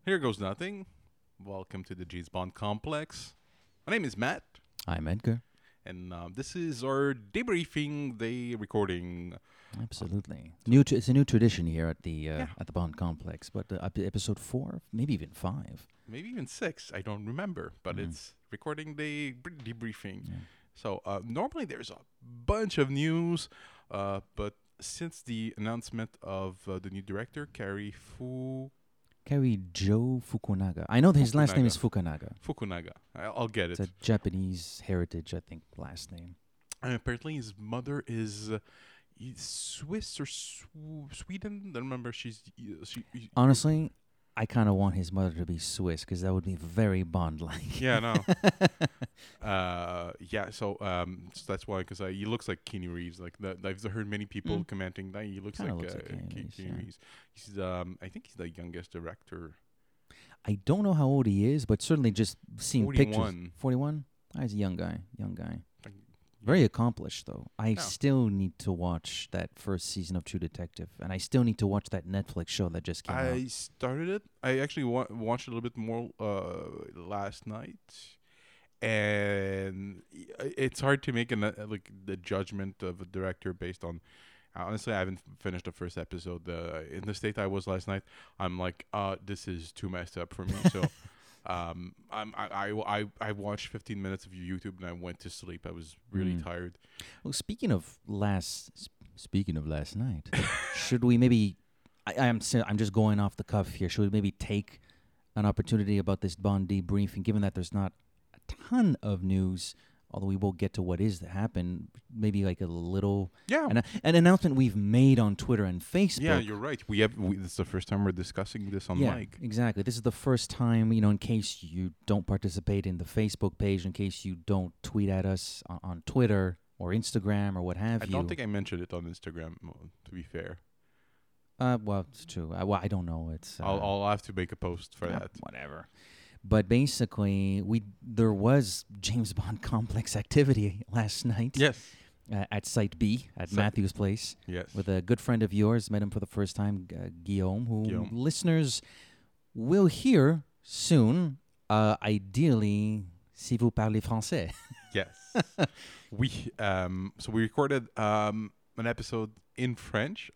Here goes nothing. Welcome to the James Bond complex. My name is Matt, I'm Edgar. and this is our debriefing day recording. Absolutely. It's a new tradition here at the Bond Complex. But episode 4, maybe even 5. Maybe even 6. I don't remember, but it's recording day debriefing. Yeah. So normally there's a bunch of news, but since the announcement of the new director, Cary Joe Fukunaga. I know that his last name is Fukunaga, I'll get It's it. a Japanese heritage, I think, last name. And apparently his mother is Swiss or Sweden. I don't remember. She Honestly, I kind of want his mother to be Swiss because that would be very Bond-like. Yeah, no. So that's why, because he looks like Keanu Reeves. Like I've heard many people commenting that he looks Kinda like, looks like Keanu Reeves. He's I think he's the youngest director. I don't know how old he is, but certainly just seeing pictures. 41. 41? He's a young guy. Like, Very accomplished, though. I Yeah. still need to watch that first season of True Detective, and I still need to watch that Netflix show that just came out. I started it. I actually watched a little bit more last night, and it's hard to make the judgment of a director based on. Honestly, I haven't finished the first episode. In the state I was last night, I'm like, this is too messed up for me. So, I watched 15 minutes of YouTube and I went to sleep. I was really tired. Well, speaking of last night, should we maybe? I'm just going off the cuff here. Should we maybe take an opportunity about this Bond debriefing, given that there's not a ton of news? Although we will get to what is to happen, maybe like a little an announcement we've made on Twitter and Facebook. Yeah, you're right. This is the first time we're discussing this on mic. Exactly. This is the first time, in case you don't participate in the Facebook page, in case you don't tweet at us on Twitter or Instagram or what have I you. don't think I mentioned it on Instagram, to be fair. Well, it's true. I don't know. It's I'll have to make a post for that. Whatever. But basically, there was James Bond complex activity last night. Yes. At Site B at Matthew's place. Yes. With a good friend of yours, met him for the first time, Guillaume, who Guillaume. listeners will hear soon. Ideally, si vous parlez français. Yes. we recorded an episode in French.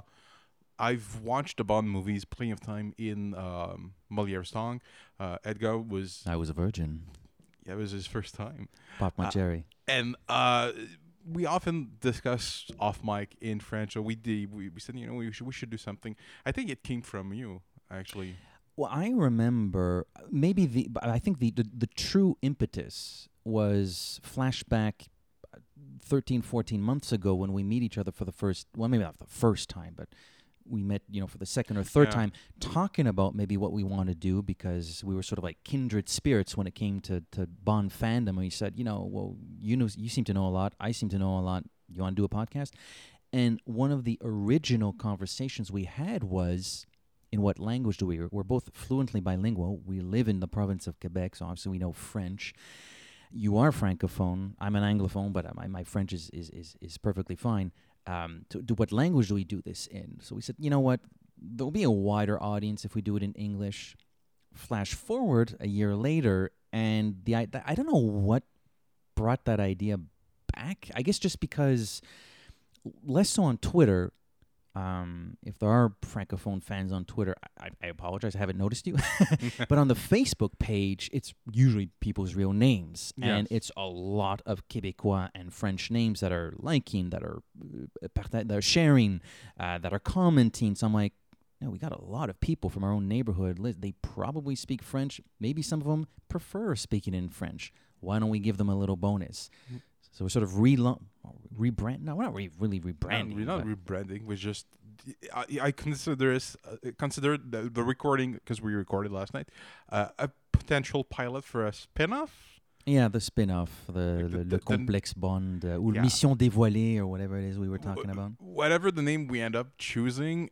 I've watched the Bond movies plenty of time in Moliere's tongue. Edgar was... I was a virgin. Yeah, it was his first time. Pop my cherry. And we often discuss off mic in French. So we said, we should do something. I think it came from you, actually. Well, I remember I think the true impetus was flashback 13, 14 months ago when we meet each other for the first... Well, maybe not the first time, but... We met, for the second or third time, talking about maybe what we want to do because we were sort of like kindred spirits when it came to Bond fandom. And we said, well, you seem to know a lot. I seem to know a lot. You want to do a podcast? And one of the original conversations we had was, in what language do we? We're both fluently bilingual. We live in the province of Quebec, so obviously we know French. You are francophone. I'm an anglophone, but my French is perfectly fine. What language do we do this in? So we said, you know what? There'll be a wider audience if we do it in English. Flash forward a year later, and I don't know what brought that idea back. I guess just because, less so on Twitter. If there are francophone fans on Twitter, I apologize. I haven't noticed you. But on the Facebook page, it's usually people's real names. Yes. And it's a lot of Québécois and French names that are liking, that are sharing, that are commenting. So I'm like, we got a lot of people from our own neighborhood. They probably speak French. Maybe some of them prefer speaking in French. Why don't we give them a little bonus? So we're sort of rebrand. No, we're not really rebranding. We're not rebranding. We're just... I consider the recording, because we recorded last night, a potential pilot for a spin-off. Yeah, the spin-off, the Complex Bond, or Mission Dévoilée, or whatever it is we were talking about. Whatever the name we end up choosing,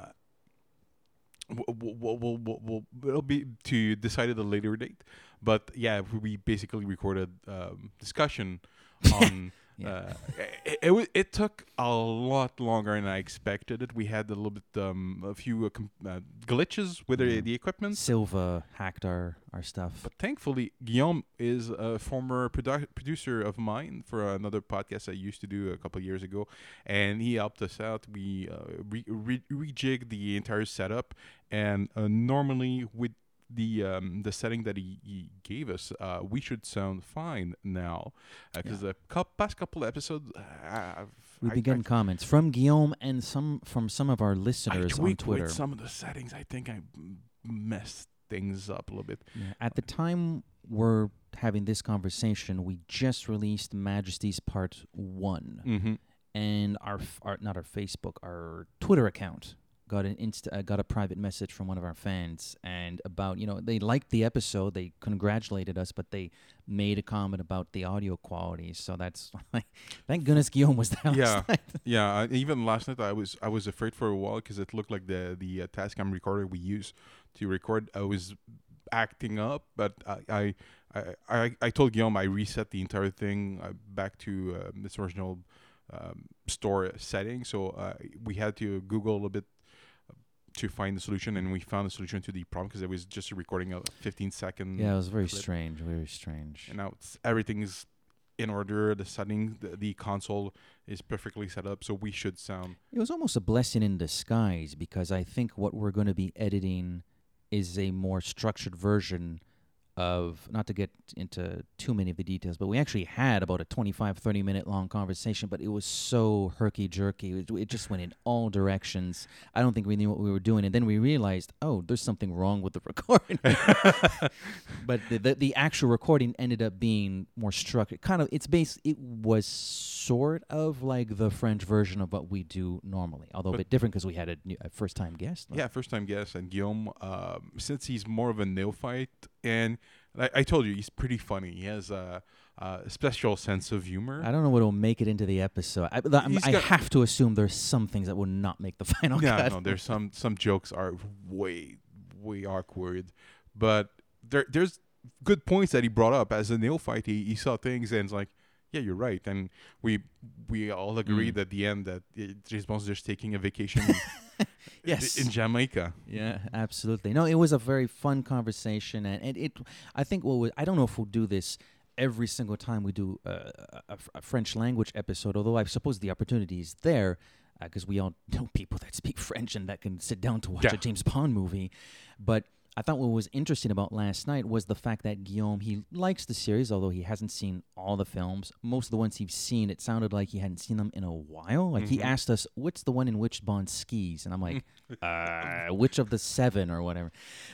it'll be to decide at a later date. But yeah, we basically recorded discussion on Yeah. It took a lot longer than I expected it. We had a little bit a few glitches with Yeah. the equipment. Silva hacked our stuff. But thankfully, Guillaume is a former producer of mine for another podcast I used to do a couple of years ago, and he helped us out. We rejigged the entire setup, and normally with the setting that he gave us, we should sound fine now, because the past couple episodes, We began comments from Guillaume and from some of our I listeners on tweaked Twitter. with some of the settings. I think I messed things up a little bit. Yeah. At the time we're having this conversation, we just released Majesty's Part 1. Mm-hmm. And our not our Facebook, our Twitter account got got a private message from one of our fans, and about, they liked the episode, they congratulated us, but they made a comment about the audio quality. So that's like, thank goodness Guillaume was there. Yeah, last night. yeah. Even last night, I was afraid for a while because it looked like the Tascam recorder we use to record was acting up. But I told Guillaume I reset the entire thing back to its original store setting. So we had to Google a little bit to find the solution, and we found the solution to the problem because it was just recording a 15-second. Yeah, it was very clip. strange, very strange. And now everything's in order. The setting, the console is perfectly set up, so we should sound. It was almost a blessing in disguise, because I think what we're going to be editing is a more structured version of, not to get into too many of the details, but we actually had about a 25-30 minute long conversation, but it was so herky-jerky. It just went in all directions. I don't think we knew what we were doing, and then we realized, oh, there's something wrong with the recording. But the actual recording ended up being more structured. It was sort of like the French version of what we do normally, although a bit different because we had a first-time guest. Yeah, first-time guest, and Guillaume, since he's more of a neophyte, and I told you he's pretty funny. He has a special sense of humor. I don't know what will make it into the episode. I have to assume there's some things that will not make the final cut. Yeah, no, there's some jokes are way awkward, but there's good points that he brought up. As a neophyte, he saw things and it's like, yeah, you're right. And we all agreed at the end that James Bond's just taking a vacation. Yes. In Jamaica. Yeah, absolutely. No, it was a very fun conversation, and I think I don't know if we'll do this every single time we do a French language episode, although I suppose the opportunity is there, because we all know people that speak French and that can sit down to watch a James Bond movie. But I thought what was interesting about last night was the fact that Guillaume, he likes the series, although he hasn't seen all the films. Most of the ones he's seen, it sounded like he hadn't seen them in a while. Like, he asked us, what's the one in which Bond skis? And I'm like, which of the 7 or whatever?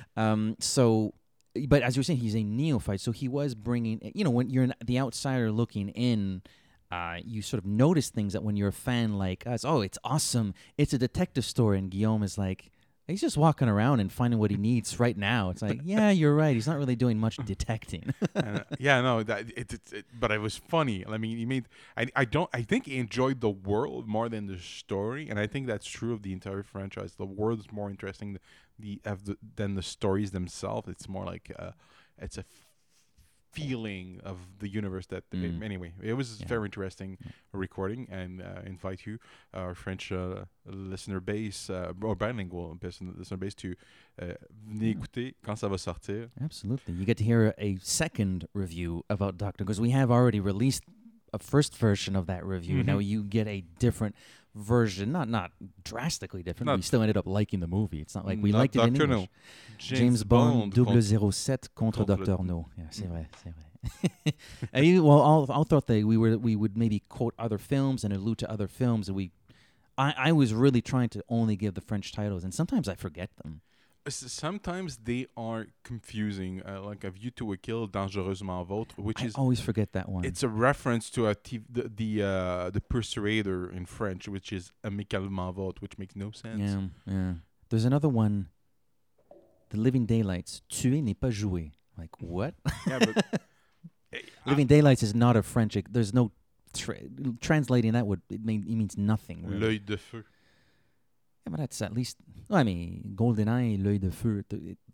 But as you were saying, he's a neophyte, so he was bringing, when you're the outsider looking in, you sort of notice things that when you're a fan like us, oh, it's awesome, it's a detective story, and Guillaume is like, he's just walking around and finding what he needs right now. It's like, yeah, you're right. He's not really doing much detecting. But it was funny. I mean, he made. I think he enjoyed the world more than the story, and I think that's true of the entire franchise. The world is more interesting than the stories themselves. It's more like it's a feeling of the universe that anyway, it was very interesting recording, and invite you, our French listener base, or bilingual listener base, to écouter quand ça va sortir. Absolutely. You get to hear a second review about Doctor, because we have already released a first version of that review. Now you get a different version, not drastically different. We still ended up liking the movie. It's not like we liked it in English. James Bond 007 contre Dr. No. Yeah, c'est vrai, c'est vrai. I thought that we would maybe quote other films and allude to other films, and I was really trying to only give the French titles, and sometimes I forget them. Sometimes they are confusing, like A View to a Kill, Dangereusement Vôtre, which I always forget that one. It's a reference to the Persuader in French, which is Amicalement Vôtre, which makes no sense. Yeah. There's another one, The Living Daylights. Tuer n'est pas jouer. Like, what? Yeah, but Living Daylights is not a French. There's no translating that would it means nothing. Really. L'œil de feu. Yeah, but that's at least. Well, I mean, GoldenEye, L'œil de feu.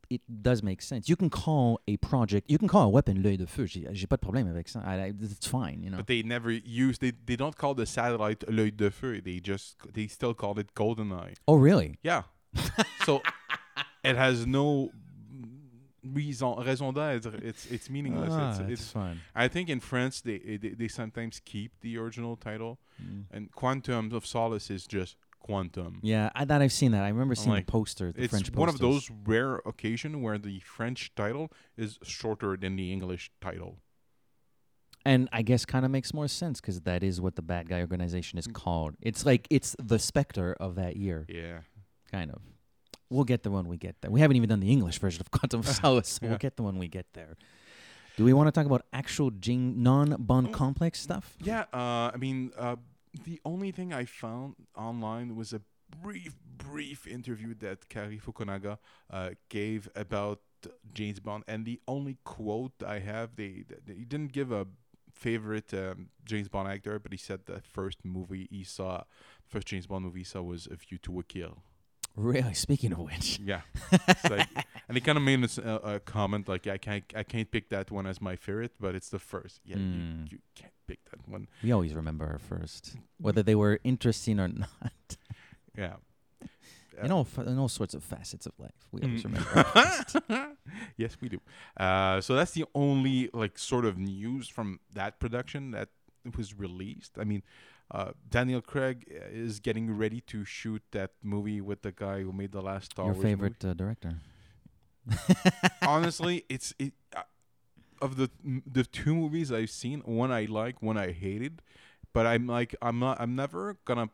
it does make sense. You can call a project, you can call a weapon l'œil de feu. J'ai pas de problème avec ça. It's fine, you know. But they never use they don't call the satellite l'œil de feu. They still call it GoldenEye. Oh, really? Yeah. So it has no raison d'être. It's meaningless. It's fun. I think in France they sometimes keep the original title, and Quantum of Solace is just Quantum. Yeah, I've seen that. I remember seeing like, the poster, the it's French posters. one of those rare occasions where the French title is shorter than the English title. And I guess kind of makes more sense because that is what the bad guy organization is called. It's like it's the Spectre of that year. Yeah. Kind of. We'll get there when we get there. We haven't even done the English version of Quantum of Solace, so Yeah. we'll get there when we get there. Do we want to talk about actual non-Bond complex stuff? Yeah. The only thing I found online was a brief interview that Kari Fukunaga gave about James Bond, and the only quote I have, he didn't give a favorite James Bond actor, but he said the first James Bond movie he saw was A View to a Kill. Really? Speaking of which. Yeah. It's like, and he kind of made a comment like, I can't pick that one as my favorite, but it's the first. Yeah, you can't pick that one. We always remember our first, whether they were interesting or not. Yeah. In all sorts of facets of life, we always remember our first. Yes, we do. So that's the only like sort of news from that production that was released. I mean, Daniel Craig is getting ready to shoot that movie with the guy who made the last Star Wars Your favorite director? Honestly, of the two movies I've seen, one I like, one I hated, but I'm never gonna.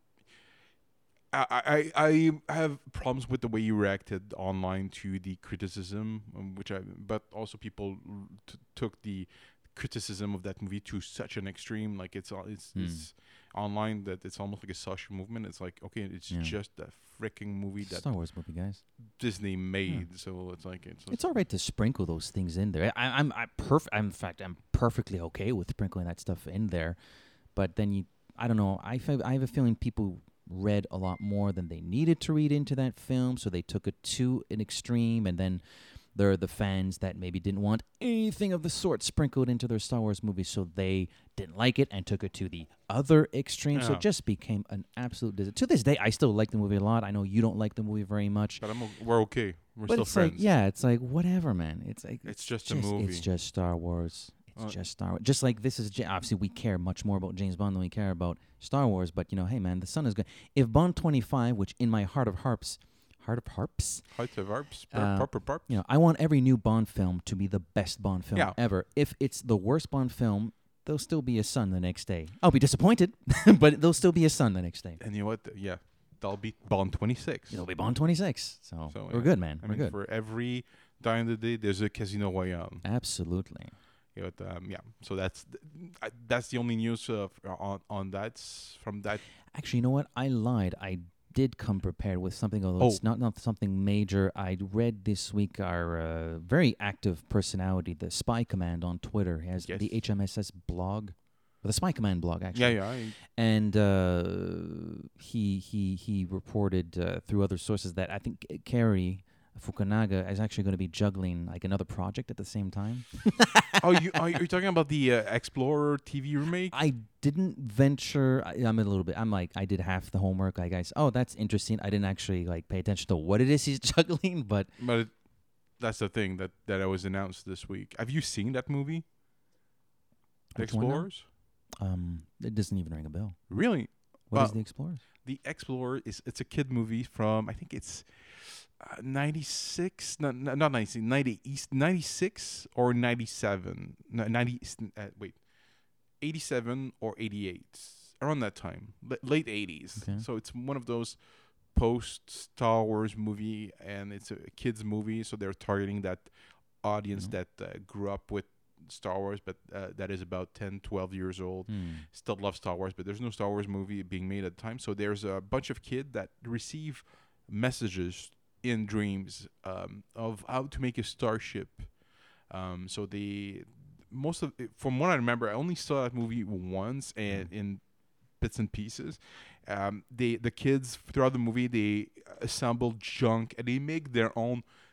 I have problems with the way you reacted online to the criticism, but also people took the criticism of that movie to such an extreme. Like it's online that it's almost like a social movement. It's like, okay, it's just a freaking movie that Star Wars movie, guys. Disney made. So it's like it's all right to sprinkle those things in there. I'm perfectly okay with sprinkling that stuff in there, but then I don't know. I have a feeling people read a lot more than they needed to read into that film, so they took it to an extreme, and then there are the fans that maybe didn't want anything of the sort sprinkled into their Star Wars movie, so they didn't like it and took it to the other extreme. So it just became an absolute disaster. To this day, I still like the movie a lot. I know you don't like the movie very much. But we're okay. We're but still it's friends. like, yeah, it's like, whatever, man. It's like it's just a movie. It's just Star Wars. It's just Star Wars. Just like this is, obviously we care much more about James Bond than we care about Star Wars, but, hey, man, the sun is good. If Bond 25, which in my heart of harps, I want every new Bond film to be the best Bond film ever. If it's the worst Bond film, there'll still be a sun the next day. I'll be disappointed, but there'll still be a sun the next day. And you know what? Yeah, that'll be Bond 26. It'll be Bond 26. So we're good, man. We're good. For every die in the day, there's a Casino Royale. Absolutely. So that's the only news on that from that. Actually, you know what? I lied. I did come prepared with something, although it's not something major. I read this week our very active personality, the Spy Command on Twitter. He has the HMSS blog, or the Spy Command blog, actually. And he reported through other sources that I think Kari Fukunaga is actually going to be juggling like another project at the same time. Are you talking about the Explorer TV remake? I didn't venture. I'm a little bit. I'm like, I did half the homework. Like, guys, that's interesting. I didn't actually pay attention to what it is he's juggling, but that's the thing that was announced this week. Have you seen that movie? Which Explorers? It doesn't even ring a bell. Really? What is the Explorers? The Explorer it's a kid movie from, I think it's 96, not 96 or 97. 87 or 88. Around that time. Late 80s. Okay. So it's one of those post-Star Wars movie, and it's a kids movie, so they're targeting that audience that grew up with Star Wars, but that is about 10, 12 years old, still love Star Wars, but there's no Star Wars movie being made at the time. So there's a bunch of kids that receive messages in dreams of how to make a starship. So from what I remember, I only saw that movie once and in bits and pieces. The kids throughout the movie, they assemble junk and they make their own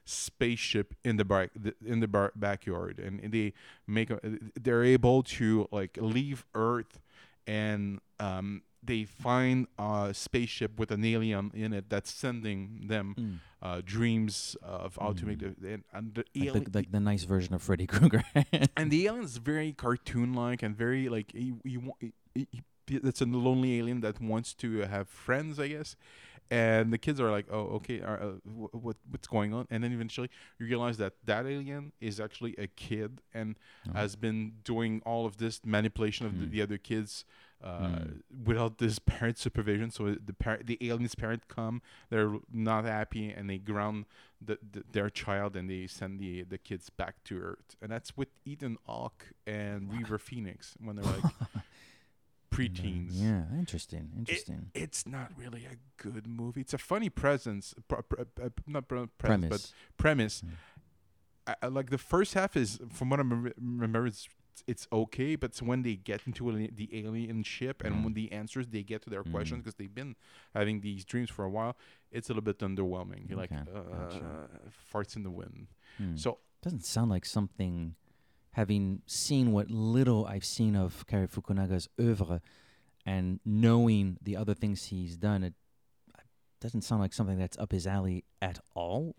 spaceship in the backyard, and they're able to like leave Earth, and they find a spaceship with an alien in it that's sending them Mm. dreams of how to make and the alien, Like the nice version of Freddy Krueger. and the alien is very cartoon-like and very like it's a lonely alien that wants to have friends, I guess. And the kids are like, "Oh, okay, what's going on?" And then eventually you realize that alien is actually a kid and has been doing all of this manipulation of the other kids without this parent supervision. So the alien's parent come, they're not happy, and they ground their child, and they send the kids back to Earth. And that's with Ethan Hawke and River Phoenix when they're like preteens. Yeah, interesting. It's not really a good movie. It's a funny presence, not presence, Premise. but premise. I like the first half is, from what I remember, it's okay, but it's when they get into the alien ship and when the answers they get to their questions, because they've been having these dreams for a while, it's a little bit underwhelming. You're like, farts in the wind. So doesn't sound like something. Having seen what little I've seen of Cary Fukunaga's oeuvre and knowing the other things he's done, it doesn't sound like something that's up his alley at all.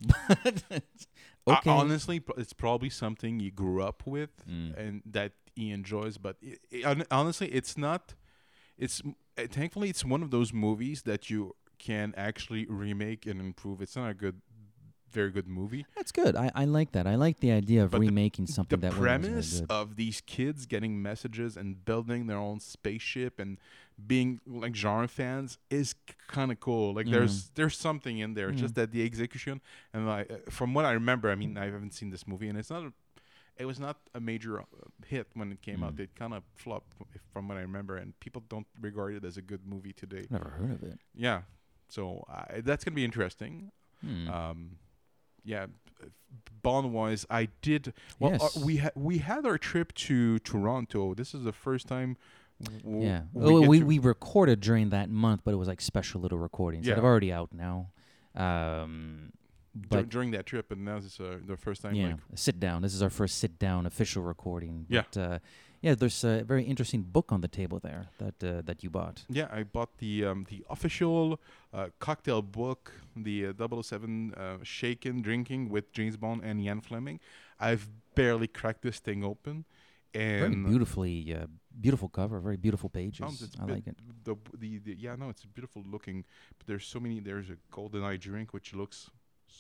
Okay. Honestly, it's probably something he grew up with and that he enjoys. But honestly, it's not. Thankfully, it's one of those movies that you can actually remake and improve. It's not a very good movie. That's good. I like that. I like the idea of remaking something that the premise of these kids getting messages and building their own spaceship and being like genre fans is kind of cool. Like there's something in there. It's just that the execution and like from what I remember, I mean, I haven't seen this movie, and it was not a major hit when it came out. It kind of flopped from what I remember, and people don't regard it as a good movie today. Never heard of it. Yeah, so that's gonna be interesting. Yeah, Bond-wise, I did. Well, Yes. we had our trip to Toronto. This is the first time. We recorded during that month, but it was like special little recordings that are already out now. But during that trip, and now this is the first time. yeah, Like, sit down. This is our first sit down official recording. Yeah. But, there's a very interesting book on the table there that you bought. yeah, I bought the official cocktail book, the 007 Shaken Drinking with James Bond and Ian Fleming. I've barely cracked this thing open. Very And beautifully, beautiful cover, very beautiful pages. it's I like it. It's beautiful looking. But there's a GoldenEye drink which looks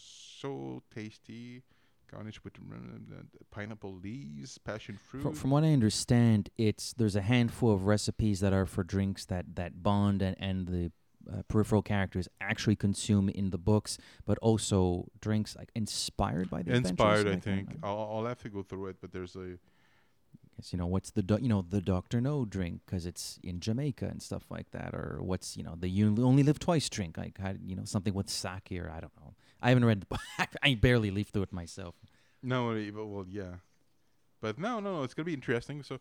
so tasty, garnished with pineapple leaves, passion fruit. From what I understand, there's a handful of recipes that are for drinks that Bond and the peripheral characters actually consume in the books, but also drinks like inspired by the Inspired, I adventures, think. like, I'll have to go through it, but there's a. guess, what's the the Dr. No drink because it's in Jamaica and stuff like that, or what's the You Only Live Twice drink, like something with sake, or I don't know. I haven't read the book. I barely leafed through it myself. No, well, yeah, but no, it's gonna be interesting. So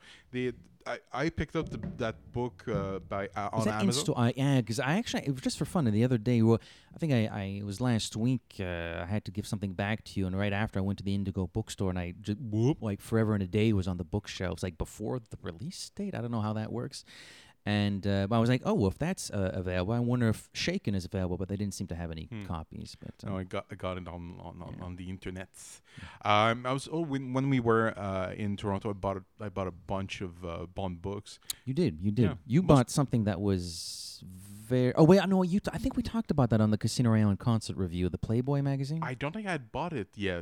I picked up that book by on Amazon. Yeah, because it was just for fun. And the other day, I think it was last week. I had to give something back to you, and right after I went to the Indigo bookstore, and I just like Forever and a Day was on the bookshelves, like before the release date. I don't know how that works. And I was like, oh, well, if that's available, I wonder if Shaken is available, but they didn't seem to have any copies. But No, I got it on the internet. I was when we were in Toronto, I bought a bunch of Bond books. You did. Yeah, You bought something that was very. Oh wait, no, I think we talked about that on the Casino Royale concert review, the Playboy magazine. I don't think I had bought it yet.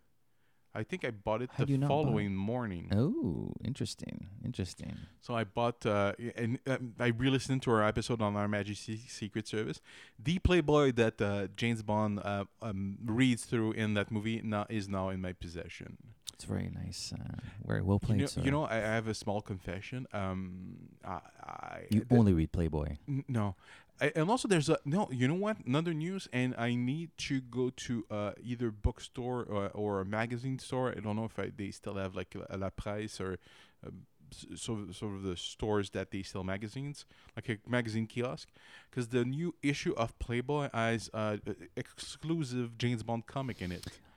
I think I bought it How do you the not buy following morning. Oh, interesting. So I bought, and I re-listened to our episode on Our Majesty's Secret Service. The Playboy that James Bond reads through in that movie is now in my possession. It's very nice. Very well played, sir. I have a small confession. You only read Playboy. No. And also there's you know what? Another news, and I need to go to either bookstore or a magazine store. I don't know if they still have like a La Presse or sort of the stores that they sell magazines, like a magazine kiosk, because the new issue of Playboy has exclusive James Bond comic in it.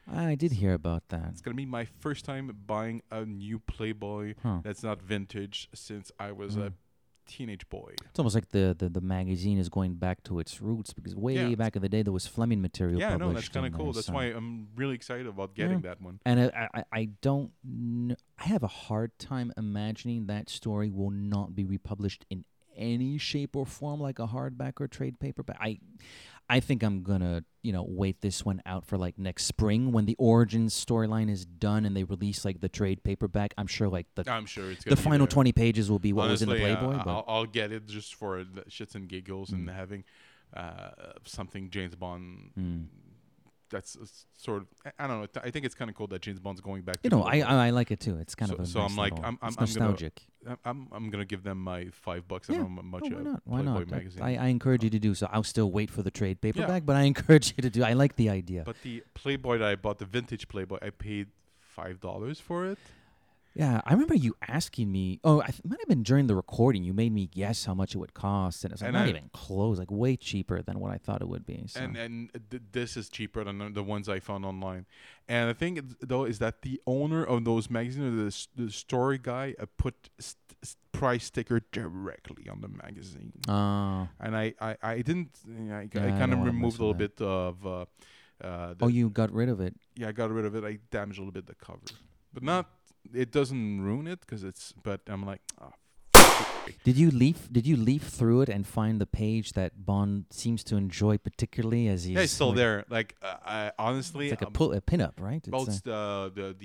I did hear about that. It's gonna be my first time buying a new Playboy Huh. that's not vintage since I was a teenage boy. It's almost like the magazine is going back to its roots because way Yeah. back in the day there was Fleming material Yeah, published. no, that's kind of in cool. there, That's so- why I'm really excited about getting that one. And I don't I have a hard time imagining that story will not be republished in any shape or form like a hardback or trade paperback. I think I'm gonna wait this one out for like next spring when the Origins storyline is done and they release like the trade paperback. I'm sure like I'm sure it's the gonna be final there. 20 pages will be what was in the Honestly, Playboy. But I'll get it just for the shits and giggles and having something James Bond. That's sort of I don't know. I think it's kind of cool that James Bond's going back. To I like it too. It's kind of a So nice I'm like little- I'm it's gonna nostalgic. I'm gonna give them my $5. Yeah. I don't know how much Oh, why a not? Why Playboy not? magazine. I encourage you to do so. I'll still wait for the trade paperback, but I encourage you to do. I like the idea. But the Playboy that I bought, the vintage Playboy, I paid $5 for it. Yeah, I remember you asking me. Oh, it might have been during the recording. You made me guess how much it would cost, and it's like And not I- even close. Like way cheaper than what I thought it would be. So. And this is cheaper than the ones I found online. And the thing though is that the owner of those magazines, the story guy, put price sticker directly on the magazine. And I didn't. I I kind don't of wanna removed a mess little with bit of. You got rid of it. Yeah, I got rid of it. I damaged a little bit the cover, but not. It doesn't ruin it because it's. But I'm like, oh. Did you leaf through it and find the page that Bond seems to enjoy particularly as he's? Yeah, it's still like, there. Like I honestly, It's like a pin-up, right? well, It's, it's the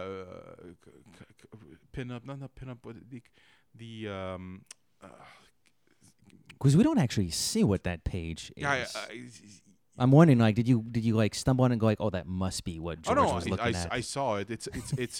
pin-up, not pin-up, but the because we don't actually see what that page is. yeah. I'm wondering, like, did you like stumble on it and go like, oh, that must be what Oh George no, was looking at? I saw it. It's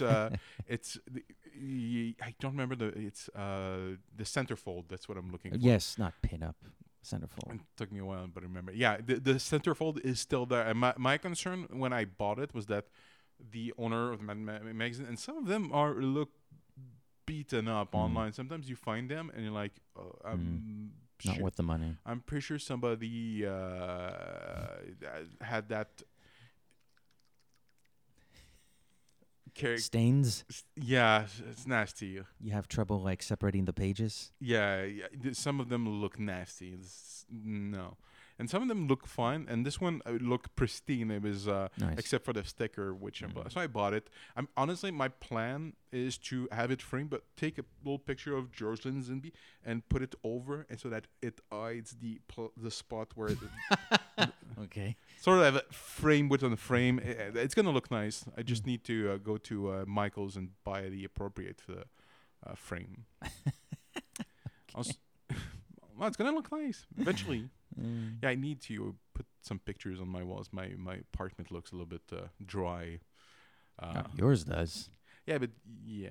I don't remember the centerfold. That's what I'm looking for. Yes, not pin-up, centerfold. It took me a while, but I remember. Yeah, the centerfold is still there. And my concern when I bought it was that the owner of the magazine, and some of them look beaten up online. Sometimes you find them and you're like, Not worth the money. I'm pretty sure somebody had that. Stains. Yeah, it's nasty. You have trouble like separating the pages. Yeah. Some of them look nasty. No, and some of them look fine. And this one looked pristine. It was Nice. except for the sticker, which so I bought it. I'm honestly, my plan is to have it framed, but take a little picture of George Lazenby and put it over, and so that it hides the spot where it Okay. sort of have it frame within the frame. It's gonna look nice. I just need to go to Michael's and buy the appropriate frame. Well, it's gonna look nice eventually. Yeah, I need to put some pictures on my walls. My apartment looks a little bit dry. Yours does. Yeah, but yeah.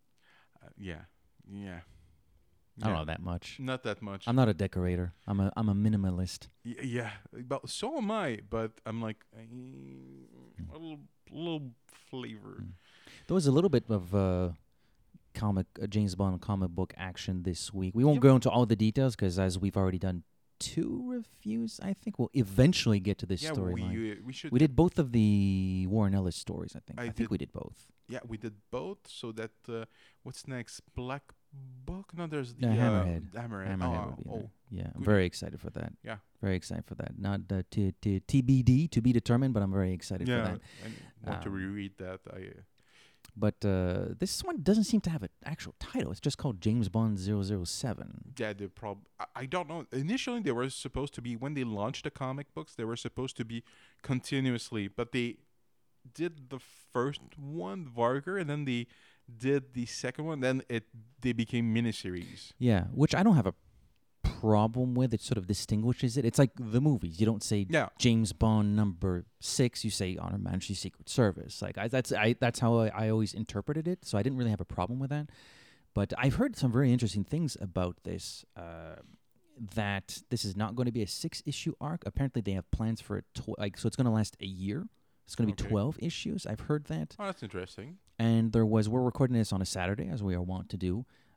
I don't know that much. Not that much. I'm not a decorator. I'm a minimalist. Yeah, but so am I. But I'm like a little flavor. There was a little bit of James Bond comic book action this week. We won't go into all the details because as we've already done 2 reviews, I think we'll eventually get to this Yeah, storyline. we should. We did both of the Warren Ellis stories, I think. I I think did- we did both. Yeah, we did both. So that what's next? Black Book? No, there's the Hammerhead. Hammerhead. Hammerhead will be there. Oh, Yeah, I'm good. very excited for that. Yeah. Very excited for that. Not TBD, to be determined, but I'm very excited for yeah. that. I want to Um, reread that. But this one doesn't seem to have an actual title. It's just called James Bond 007. Yeah, I don't know. Initially, they were supposed to be, when they launched the comic books, they were supposed to be continuously, but they did the first one, Varger, and then they did the second one. Then they became miniseries. Yeah, which I don't have a problem with. It sort of distinguishes it. It's like the movies. You don't say Yeah. James Bond number 6. You say Honor Majesty Secret Service. Like that's how I always interpreted it. So I didn't really have a problem with that. But I've heard some very interesting things about this. That this is not going to be a 6-issue arc. Apparently, they have plans for it. So it's going to last a year. It's going to be Okay. 12 issues. I've heard that. Oh, that's interesting. And we're recording this on a Saturday, as we are wont to do.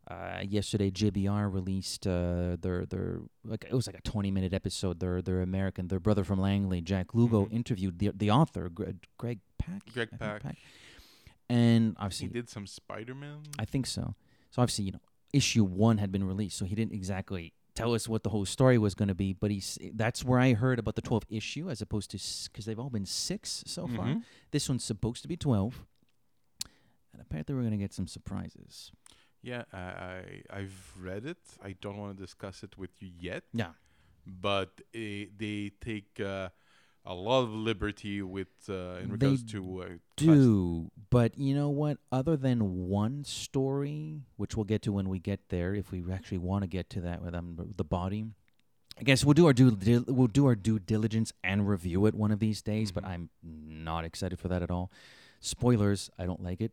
Yesterday, JBR released their like it was like a 20-minute episode. Their American, their brother from Langley, Jack Lugo, interviewed the author, Greg Pak. Greg I think Pak. and He obviously, did some Spider-Man. I think so. So obviously, issue 1 had been released, so he didn't exactly tell us what the whole story was going to be. But that's where I heard about the 12th issue, as opposed to because they've all been 6 so far. This one's supposed to be 12, and apparently we're going to get some surprises. Yeah, I've read it. I don't want to discuss it with you yet. Yeah. But they take a lot of liberty with in regards to but you know what? Other than one story, which we'll get to when we get there, if we actually want to get to that with the body, I guess we'll do our due diligence and review it one of these days. But I'm not excited for that at all. Spoilers, I don't like it.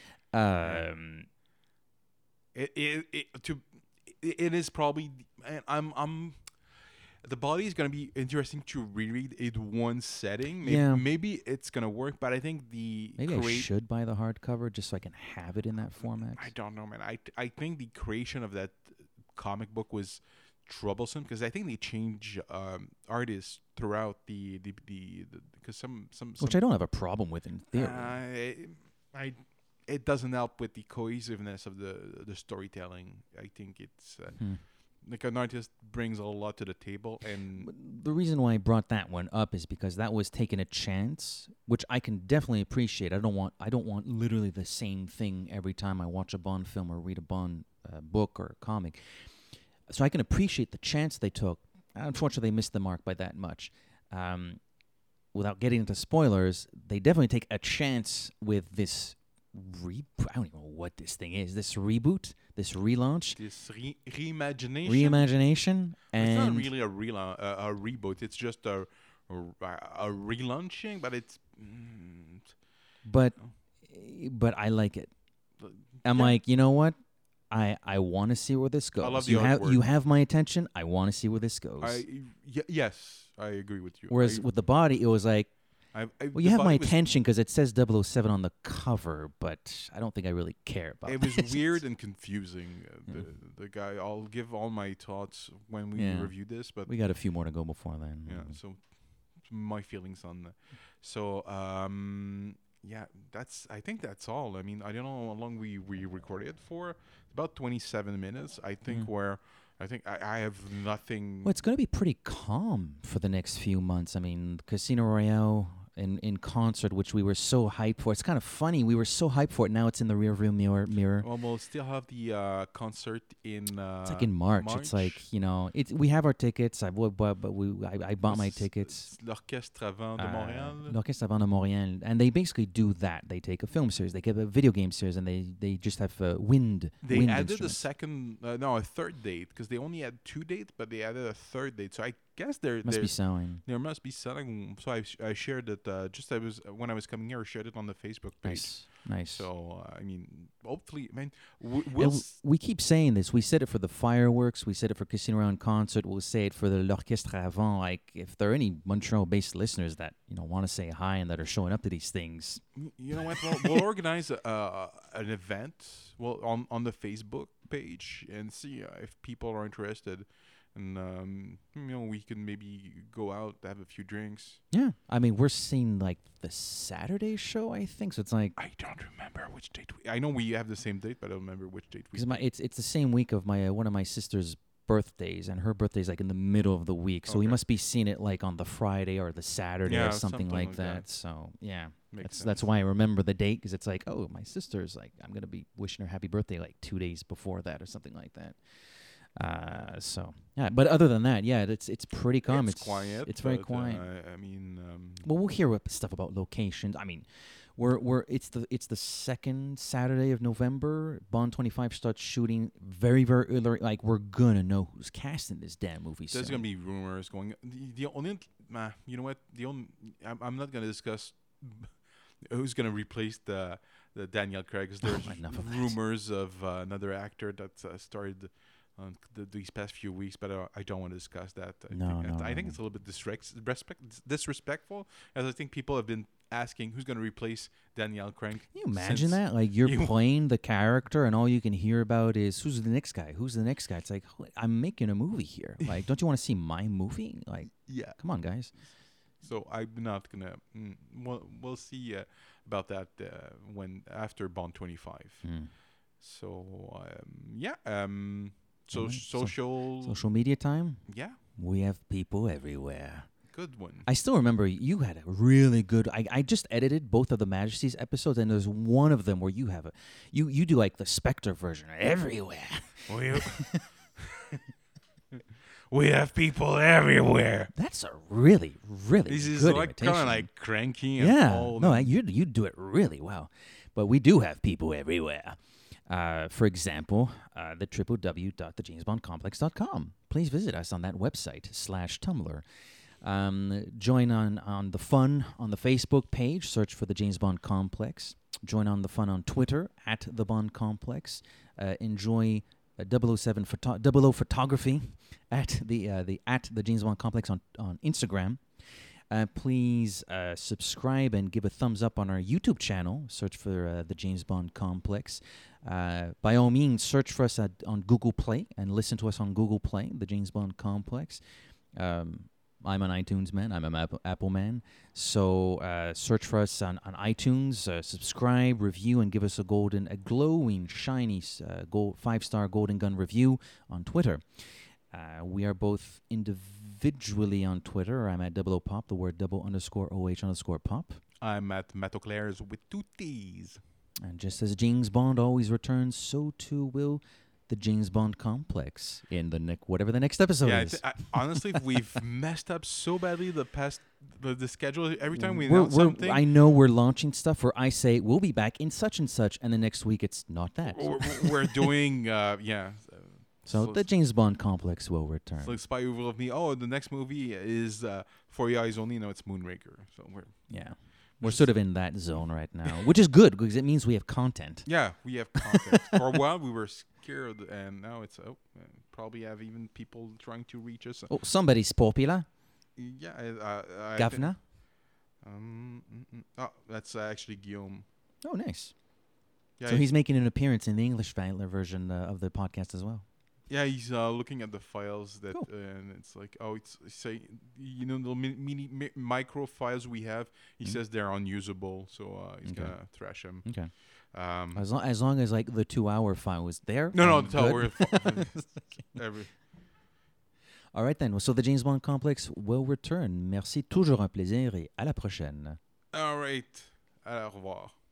It is probably, and I'm the body is gonna be interesting to reread in one setting. Maybe it's gonna work, but I think I should buy the hardcover just so I can have it in that format. I don't know, man. I think the creation of that comic book was troublesome because I think they change artists throughout the because some which I don't have a problem with in theory. It doesn't help with the cohesiveness of the storytelling. I think it's like an artist brings a lot to the table, and the reason why I brought that one up is because that was taking a chance, which I can definitely appreciate. I don't want literally the same thing every time I watch a Bond film or read a Bond book or a comic. So I can appreciate the chance they took. Unfortunately, they missed the mark by that much. Without getting into spoilers, they definitely take a chance with this I don't even know what this thing is. This reboot, this relaunch, this reimagination. Reimagination, and it's not really a reboot. It's just a relaunching, but it's. But I like it. I'm like, you know what? I want to see where this goes. I love the artwork. You have my attention. I want to see where this goes. Yes, I agree with you. Whereas with the body, it was like. Well, you have my attention because it says 007 on the cover, but I don't think I really care about it. It was weird and confusing. The guy, I'll give all my thoughts when we review this, but we got a few more to go before then. Yeah, so my feelings on that. So, I think that's all. I mean, I don't know how long we recorded for. About 27 minutes, I think, where I think I have nothing. Well, it's going to be pretty calm for the next few months. I mean, Casino Royale in concert, which we were so hyped for. It's kind of funny. We were so hyped for it. Now it's in the rearview mirror. Well, we'll still have the concert in. It's like in March. It's like we have our tickets. I bought my tickets. L'Orchestre Avant de Montréal. L'Orchestre Avant de Montréal, and they basically do that. They take a film series, they get a video game series, and they just have wind. They added a third date because they only had 2 dates, but they added a third date. So I guess there must be selling. So I shared it when I was coming here. I shared it on the Facebook page. Nice. So I mean, hopefully, we keep saying this. We said it for the fireworks. We said it for Casino Royale concert. We'll say it for the L'Orchestre Avant. Like, if there are any Montreal-based listeners that want to say hi and that are showing up to these things, you know what? We'll organize an event. On the Facebook page and see if people are interested. And we can maybe go out, have a few drinks. Yeah, I mean, we're seeing like the Saturday show, I think. So it's like I don't remember which date. I know we have the same date, but I don't remember which date. Because it's the same week of one of my sister's birthdays, and her birthday's like in the middle of the week. So we must be seeing it like on the Friday or the Saturday or something like that. So yeah, that's why I remember the date, because it's like, oh, my sister's like, I'm gonna be wishing her happy birthday like 2 days before that or something like that. So yeah, but other than that, yeah, it's pretty calm. It's quiet. It's very quiet. I mean, well, we'll hear stuff about locations. I mean, it's the second Saturday of November. Bond 25 starts shooting very, very early. Like, we're gonna know who's casting this damn movie. There's gonna be rumors going. The only, you know what? I'm not gonna discuss who's gonna replace the Daniel Craig. Because there's rumors of another actor that started these past few weeks, but I don't want to discuss that. I think it's a little bit disrespectful, as I think people have been asking who's going to replace Daniel Craig. Can you imagine that? Like you- playing the character and all you can hear about is who's the next guy? Who's the next guy? It's like I'm making a movie here. Like, don't you want to see my movie? Like, Yeah. come on, guys. So I'm not gonna. We'll see about that when after Bond 25. So yeah. So Alright, so- social. Social media time. Yeah. We have people everywhere. Good one. I still remember you had a really good. I just edited both of the Majesties episodes, and there's one of them where you have you do like the Spectre version everywhere. We have people everywhere. That's a really This is good like kind imitation. of like cranky. And Yeah, all no, the- you do it really well. But we do have people everywhere. For example, the www.thejamesbondcomplex.com. Please visit us on that website /Tumblr. Join on the fun on the Facebook page. Search for the James Bond Complex. Join on the fun on Twitter @the Bond Complex. Enjoy 007 00 photography at the James Bond Complex on Instagram. Please subscribe and give a thumbs up on our YouTube channel. Search for the James Bond Complex. By all means, search for us on Google Play and listen to us on Google Play, the James Bond Complex. I'm an iTunes man. I'm an Apple man. So search for us on iTunes, subscribe, review, and give us a glowing, shiny 5-star golden gun review on Twitter. We are both individually on Twitter. I'm at @00pop, the word _OH_pop. I'm at Matoclairs with 2 T's. And just as James Bond always returns, so too will the James Bond Complex in whatever the next episode is. Honestly, we've messed up so badly the schedule. Every time we We're- announce something, I know we're launching stuff where I say we'll be back in such and such, and the next week it's not that. we're doing yeah. So the James Bond Complex will return. It's like Spy Who Loved Me. Oh, the next movie is For Your Eyes Only. No, it's Moonraker. So We're sort of in that zone right now, which is good because it means we have content. yeah, we have content. For a while, we were scared, and now it's probably have even people trying to reach us. Oh, somebody's popular. Yeah, I Governor. that's actually Guillaume. Oh, nice. Yeah, So he's making an appearance in the English version of the podcast as well. Yeah, he's looking at the files that, Cool. and it's like, it's say, the micro files we have. He says they're unusable, so he's Okay. gonna trash them. Okay. As long as like the 2-hour file was there. No, I'm the tower. good. All right then. So the James Bond Complex will return. Merci, toujours un plaisir et à la prochaine. All right. Au revoir.